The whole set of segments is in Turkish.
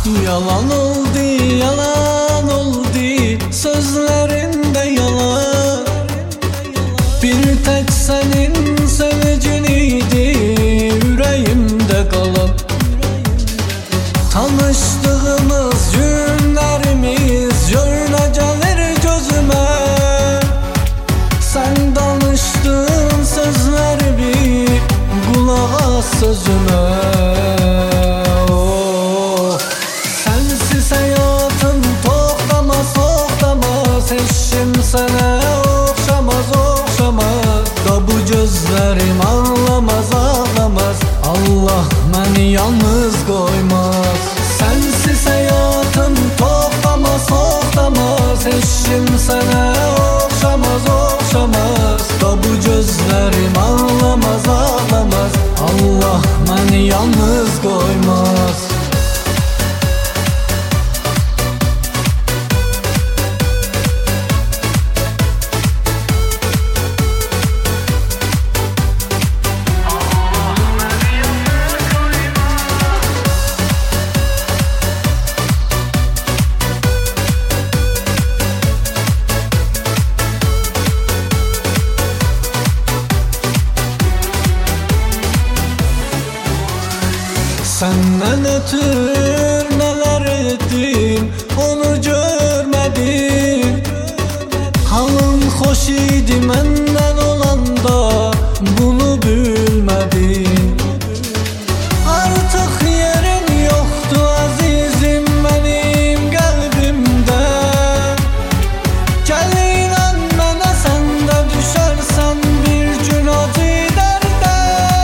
Yalan oldu, yalan oldu, sözlerinde yalan. Bir tek senin sevgin idi yüreğimde kalan. Tanıştığımız günlerimiz görünce gelir gözüme. Sen danıştığın sözler bir kulağa sözüme. Sensiz hayatım toktamaz, toktamaz. Eşim sana okşamaz, okşamaz. Da bu gözlerim ağlamaz, ağlamaz. Allah beni yalnız koymaz. Sensiz hayatım toktamaz, toktamaz. Eşim sana okşamaz, okşamaz. Da bu gözlerim ağlamaz, ağlamaz. Allah beni yalnız koymaz. Senden ötür neler ettim, onu görmedin. Halın hoş idi menden olanda, bunu bilmedin. Artık yerin yoktu azizim benim kalbimde. Gel inan bana, sen de düşersen bir gün acı derde.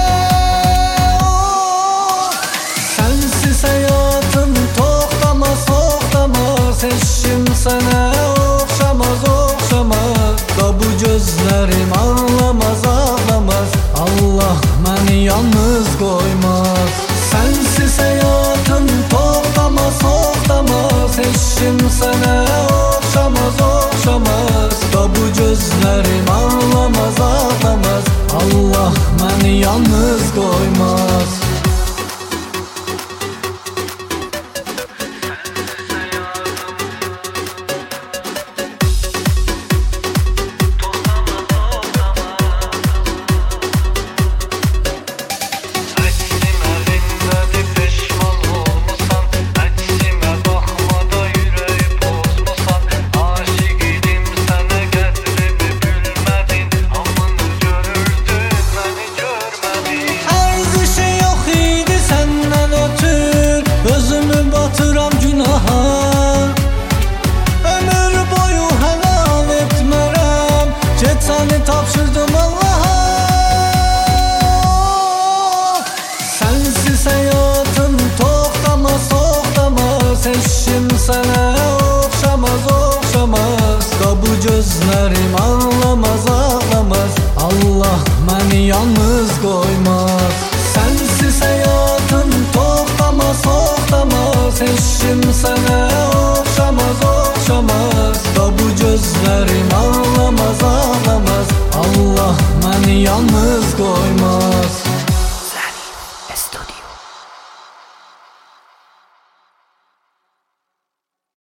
Sensiz hayatım toktamaz, toktamaz. Eşim sana okşamaz, okşamaz. Da bu gözlerim ağlamaz, ağlamaz. Allah beni yalnız koymaz. Sensiz hayatım toktamaz, toktamaz. Eşim sana okşamaz, okşamaz. Da bu gözlerim ağlamaz, ağlamaz. Allah beni yalnız koymaz. Seni tapşırdım Allah'a. Sensiz hayatım toktamaz, toktamaz. Eşim sana okşamaz, okşamaz. Da bu gözlerim ağlamaz, ağlamaz. Allah beni yalnız koymaz. Sensiz hayatım toktamaz, toktamaz. Eşim sana okşamaz, okşamaz. Da bu gözlerim ağlamaz, ağlamaz. Allah beni yalnız koymaz.